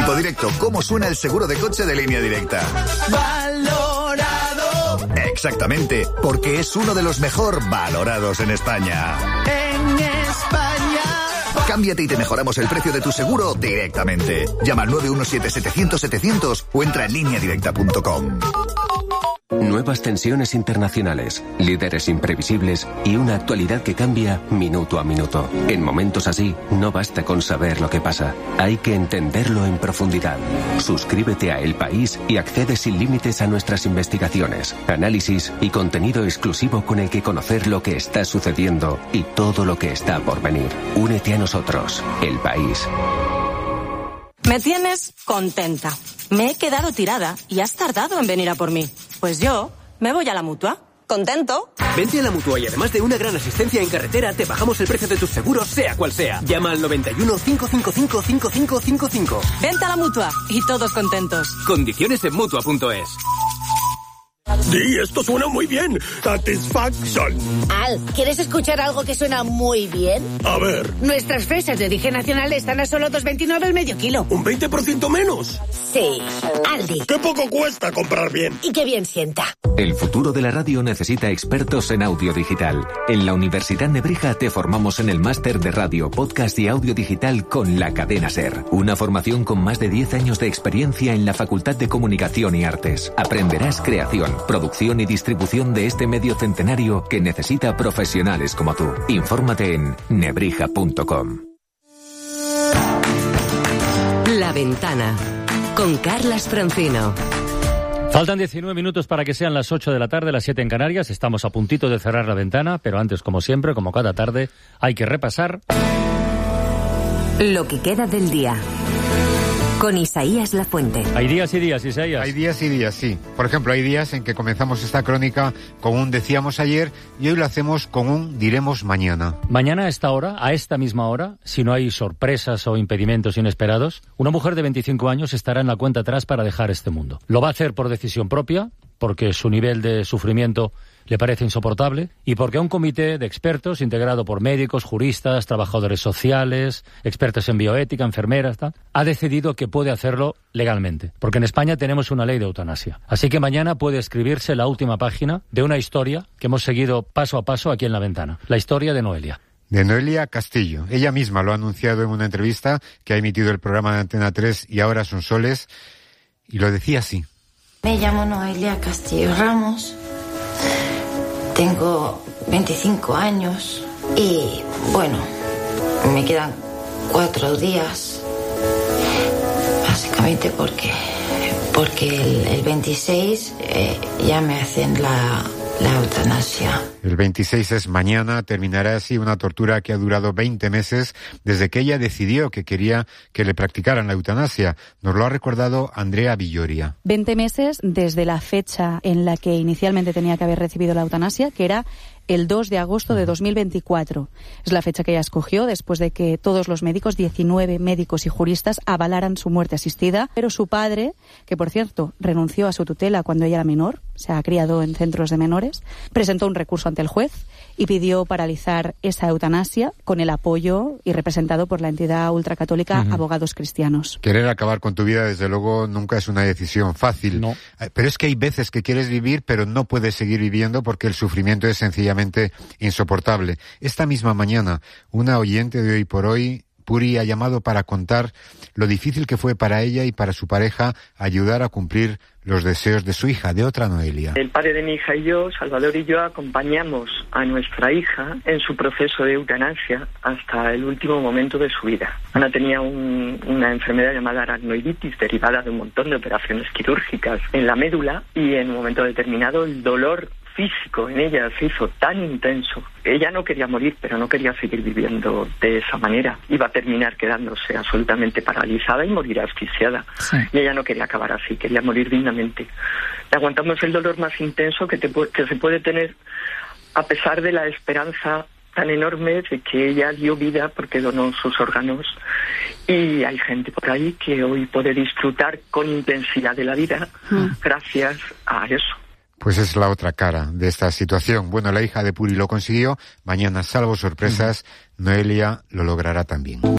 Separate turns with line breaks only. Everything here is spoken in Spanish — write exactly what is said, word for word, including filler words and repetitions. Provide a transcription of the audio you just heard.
Tipo Directo, ¿cómo suena el seguro de coche de Línea Directa?
Valorado.
Exactamente, porque es uno de los mejor valorados en España.
En España.
Cámbiate y te mejoramos el precio de tu seguro directamente. Llama al nueve uno siete setecientos setecientos o entra en línea directa punto com.
Nuevas tensiones internacionales, líderes imprevisibles y una actualidad que cambia minuto a minuto. En momentos así, no basta con saber lo que pasa, hay que entenderlo en profundidad. Suscríbete a El País y accede sin límites a nuestras investigaciones, análisis y contenido exclusivo con el que conocer lo que está sucediendo y todo lo que está por venir. Únete a nosotros, El País.
Me tienes contenta. Me he quedado tirada y has tardado en venir a por mí. Pues yo me voy a la Mutua. ¿Contento?
Vente a la Mutua y además de una gran asistencia en carretera, te bajamos el precio de tus seguros, sea cual sea. Llama al noventa y uno, cinco cinco cinco, cinco cinco cinco cinco.
Vente a la Mutua y todos contentos.
Condiciones en Mutua punto es.
Sí, esto suena muy bien. Satisfaction.
Al, ¿quieres escuchar algo que suena muy bien?
A ver.
Nuestras fresas de origen nacional están a solo dos veintinueve el medio kilo.
¿Un veinte por ciento menos?
Sí, Aldi.
¡Qué poco cuesta comprar bien!
Y qué bien sienta.
El futuro de la radio necesita expertos en audio digital. En la Universidad Nebrija te formamos en el máster de radio, podcast y audio digital con la cadena SER. Una formación con más de diez años de experiencia en la Facultad de Comunicación y Artes. Aprenderás creación, producción y distribución de este medio centenario que necesita profesionales como tú. Infórmate en nebrija punto com.
La Ventana, con Carlas Francino.
Faltan diecinueve minutos para que sean las ocho de la tarde, las siete en Canarias. Estamos a puntito de cerrar la ventana, pero antes, como siempre, como cada tarde, hay que repasar
lo que queda del día. Con Isaías Lafuente.
Hay días y días, Isaías.
Hay días y días, sí. Por ejemplo, hay días en que comenzamos esta crónica con un decíamos ayer y hoy lo hacemos con un diremos mañana.
Mañana a esta hora, a esta misma hora, si no hay sorpresas o impedimentos inesperados, una mujer de veinticinco años estará en la cuenta atrás para dejar este mundo. Lo va a hacer por decisión propia, porque su nivel de sufrimiento le parece insoportable y porque un comité de expertos integrado por médicos, juristas, trabajadores sociales, expertos en bioética, enfermeras, tal, ha decidido que puede hacerlo legalmente, porque en España tenemos una ley de eutanasia. Así que mañana puede escribirse la última página de una historia que hemos seguido paso a paso aquí en La Ventana, la historia de Noelia.
De Noelia Castillo. Ella misma lo ha anunciado en una entrevista que ha emitido el programa de Antena tres y Ahora son soles, y lo decía así.
Me llamo Noelia Castillo Ramos, tengo veinticinco años y, bueno, me quedan cuatro días, básicamente porque, porque el, el veintiséis eh, ya me hacen la, la eutanasia.
El veintiséis es mañana, terminará así una tortura que ha durado veinte meses desde que ella decidió que quería que le practicaran la eutanasia. Nos lo ha recordado Andrea Villoria.
veinte meses desde la fecha en la que inicialmente tenía que haber recibido la eutanasia, que era el dos de agosto de dos mil veinticuatro. Es la fecha que ella escogió después de que todos los médicos, diecinueve médicos y juristas, avalaran su muerte asistida. Pero su padre, que por cierto renunció a su tutela cuando ella era menor, se ha criado en centros de menores, presentó un recurso ante el juez y pidió paralizar esa eutanasia con el apoyo y representado por la entidad ultracatólica uh-huh. Abogados Cristianos.
Querer acabar con tu vida, desde luego, nunca es una decisión fácil.
No.
Pero es que hay veces que quieres vivir, pero no puedes seguir viviendo porque el sufrimiento es sencillamente insoportable. Esta misma mañana, una oyente de Hoy por Hoy, Puri, ha llamado para contar lo difícil que fue para ella y para su pareja ayudar a cumplir los deseos de su hija, de otra Noelia.
El padre de mi hija y yo, Salvador y yo, acompañamos a nuestra hija en su proceso de eutanasia hasta el último momento de su vida. Ana tenía un, una enfermedad llamada aracnoiditis, derivada de un montón de operaciones quirúrgicas en la médula, y en un momento determinado el dolor físico en ella se hizo tan intenso. Ella no quería morir, pero no quería seguir viviendo de esa manera. Iba a terminar quedándose absolutamente paralizada y morir asfixiada. Sí. Y ella no quería acabar así, quería morir dignamente. Le aguantamos el dolor más intenso que, te, que se puede tener, a pesar de la esperanza tan enorme de que ella dio vida porque donó sus órganos. Y hay gente por ahí que hoy puede disfrutar con intensidad de la vida mm. gracias a eso.
Pues es la otra cara de esta situación. Bueno, la hija de Puri lo consiguió. Mañana, salvo sorpresas, Noelia lo logrará también.